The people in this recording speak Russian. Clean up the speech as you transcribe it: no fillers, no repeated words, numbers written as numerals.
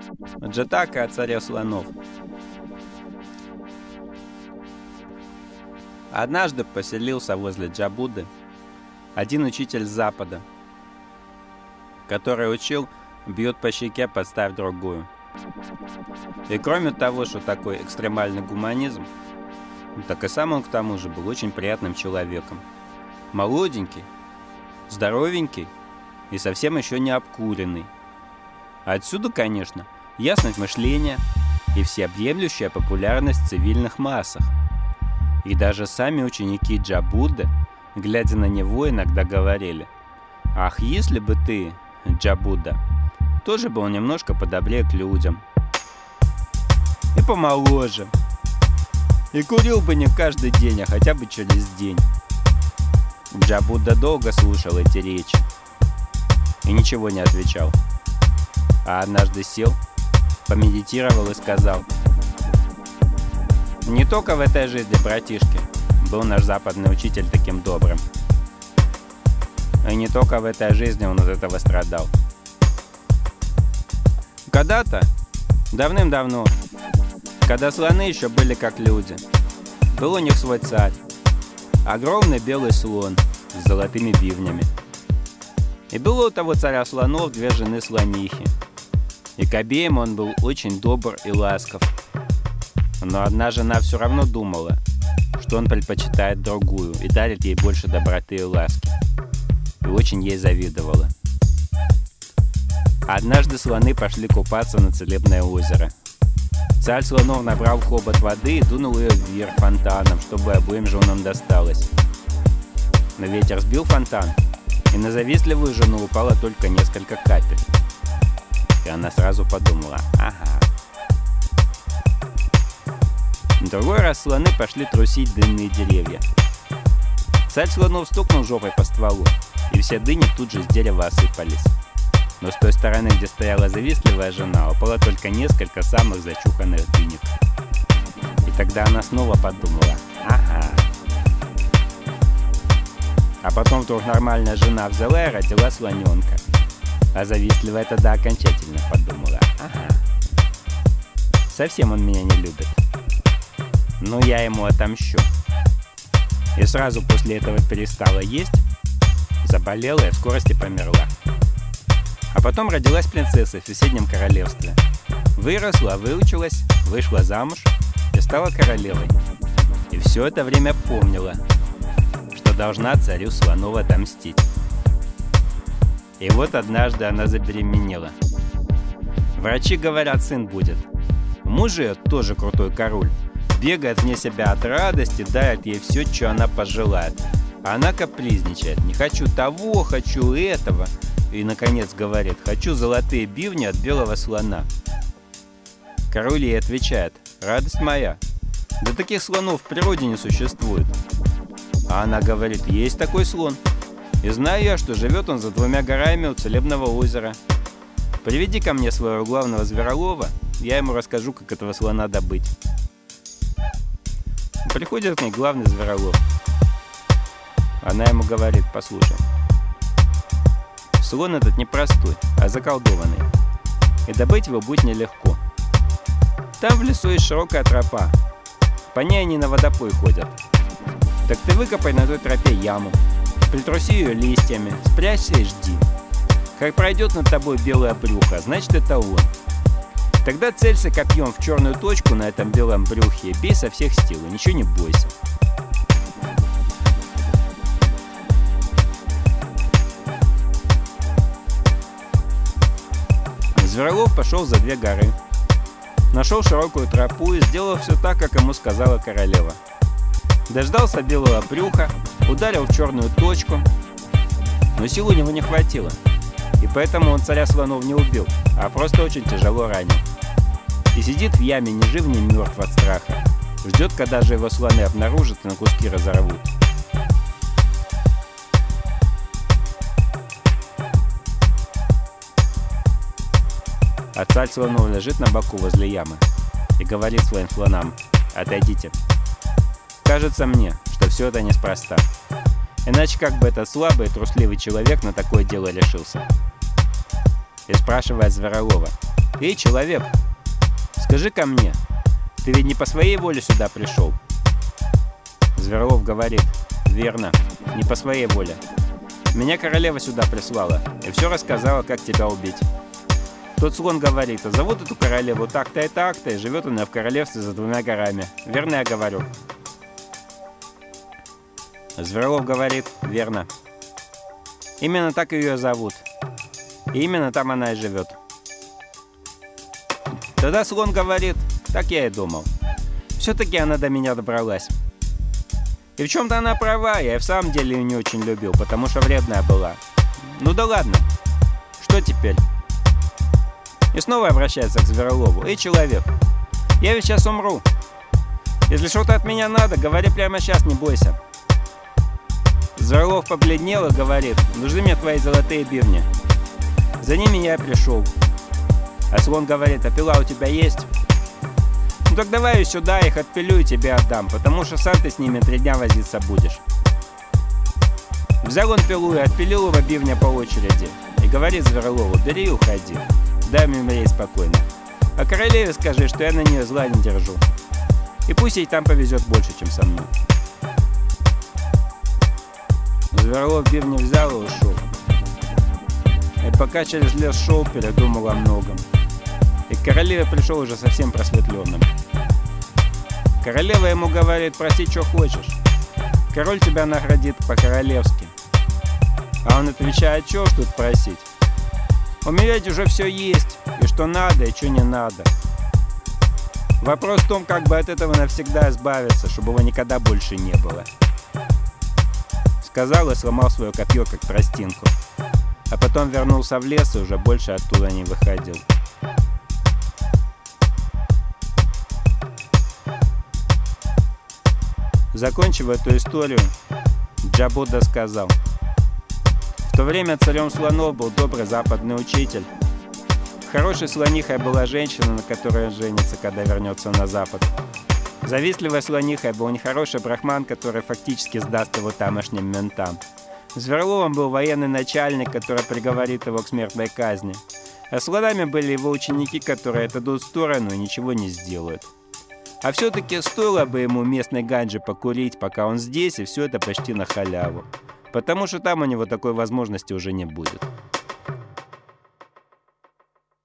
Джатака о царе слонов. Однажды поселился возле Джабуды один учитель с Запада, который учил «бьет по щеке, подставь другую». И кроме того, что такой экстремальный гуманизм, так и сам он к тому же был очень приятным человеком. Молоденький, здоровенький и совсем еще не обкуренный. Отсюда, конечно, ясность мышления и всеобъемлющая популярность в цивильных массах. И даже сами ученики Джабуды, глядя на него, иногда говорили: «Ах, если бы ты, Джабуда, тоже был немножко подобрее к людям. И помоложе. И курил бы не каждый день, а хотя бы через день». Джабуда долго слушал эти речи и ничего не отвечал. А однажды сел, помедитировал и сказал: «Не только в этой жизни, братишки, был наш западный учитель таким добрым. И не только в этой жизни он от этого страдал. Когда-то, давным-давно, когда слоны еще были как люди, был у них свой царь, огромный белый слон с золотыми бивнями. И было у того царя слонов 2 жены-слонихи, и к обеим он был очень добр и ласков. Но одна жена все равно думала, что он предпочитает другую и дарит ей больше доброты и ласки, и очень ей завидовала. Однажды слоны пошли купаться на целебное озеро. Царь слонов набрал в хобот воды и дунул ее вверх фонтаном, чтобы обоим женам досталось. Но ветер сбил фонтан, и на завистливую жену упало только несколько капель. И она сразу подумала: ага. В другой раз слоны пошли трусить дынные деревья. Царь слонов стукнул жопой по стволу, и все дыни тут же с дерева осыпались. Но с той стороны, где стояла завистливая жена, упало только несколько самых зачуханных дынек. И тогда она снова подумала: ага. А потом вдруг нормальная жена взяла и родила слоненка. А завистливая тогда окончательно подумала: ага. Совсем он меня не любит. Но я ему отомщу. И сразу после этого перестала есть, заболела и в скорости померла. А потом родилась принцесса в соседнем королевстве. Выросла, выучилась, вышла замуж и стала королевой. И все это время помнила, что должна царю слонов отомстить. И вот однажды она забеременела. Врачи говорят, сын будет. Муж ее, тоже крутой король, бегает вне себя от радости, дает ей все, что она пожелает. А она капризничает: не хочу того, хочу этого. И, наконец, говорит: хочу золотые бивни от белого слона. Король ей отвечает: радость моя, да таких слонов в природе не существует. А она говорит: есть такой слон. И знаю я, что живет он за 2 горами у целебного озера. Приведи ко мне своего главного зверолова, я ему расскажу, как этого слона добыть. Приходит к ней главный зверолов. Она ему говорит: послушай, слон этот не простой, а заколдованный, и добыть его будет нелегко. Там в лесу есть широкая тропа, по ней они на водопой ходят. Так ты выкопай на той тропе яму, притруси ее листьями, спрячься и жди. Как пройдет над тобой белое брюхо, значит это он. Тогда целься копьем в черную точку на этом белом брюхе и бей со всех сил, и ничего не бойся. Зверолов пошел за 2 горы, нашел широкую тропу и сделал все так, как ему сказала королева. Дождался белого брюха, ударил в черную точку, но сил у него не хватило, и поэтому он царя слонов не убил, а просто очень тяжело ранил. И сидит в яме ни жив, ни мертв от страха, ждет, когда же его слоны обнаружат и на куски разорвут. А царь слонов лежит на боку возле ямы и говорит своим слонам: отойдите. Кажется мне, что все это неспроста. Иначе как бы этот слабый и трусливый человек на такое дело решился? И спрашивает Зверолова: «Эй, человек, скажи ко мне, ты ведь не по своей воле сюда пришел?» Зверлов говорит: «Верно, не по своей воле. Меня королева сюда прислала и все рассказала, как тебя убить». Тот слон говорит: «А зовут эту королеву так-то и так-то, и живет она в королевстве за 2 горами. Верно я говорю?» Зверлов говорит: «Верно. Именно так ее зовут. И именно там она и живет». Тогда слон говорит: «Так я и думал. Все-таки она до меня добралась. И в чем-то она права, я и в самом деле ее не очень любил, потому что вредная была. Ну да ладно, что теперь?» И снова обращается к Зверлову: «Эй, человек, я ведь сейчас умру. Если что-то от меня надо, говори прямо сейчас, не бойся». Зверлов побледнел и говорит: «Нужны мне твои золотые бивни. За ними я пришел». А слон говорит: «А пила у тебя есть?» «Ну так давай ее сюда, их отпилю и тебе отдам, потому что сам ты с ними 3 дня возиться будешь». Взял он пилу и отпилил его бивня по очереди. И говорит Зверлову: «Бери и уходи, дай мне умереть спокойно. А королеве скажи, что я на нее зла не держу. И пусть ей там повезет больше, чем со мной». Зверлов бивни взял и ушел. И пока через лес шел, передумал о многом. И к королеве пришел уже совсем просветленным. Королева ему говорит: «Проси, что хочешь. Король тебя наградит по-королевски». А он отвечает: «Чего ж тут просить? У меня ведь уже все есть, и что надо, и что не надо. Вопрос в том, как бы от этого навсегда избавиться, чтобы его никогда больше не было». Сказал и сломал свое копье, как тростинку. А потом вернулся в лес и уже больше оттуда не выходил. Закончив эту историю, Джабудда сказал: «В то время царем слонов был добрый западный учитель. Хорошей слонихой была женщина, на которой он женится, когда вернется на запад. Завистливой слонихой был нехороший брахман, который фактически сдаст его тамошним ментам. Зверловым был военный начальник, который приговорит его к смертной казни. А слонами были его ученики, которые отойдут в сторону и ничего не сделают. А все-таки стоило бы ему местной ганджи покурить, пока он здесь, и все это почти на халяву. Потому что там у него такой возможности уже не будет».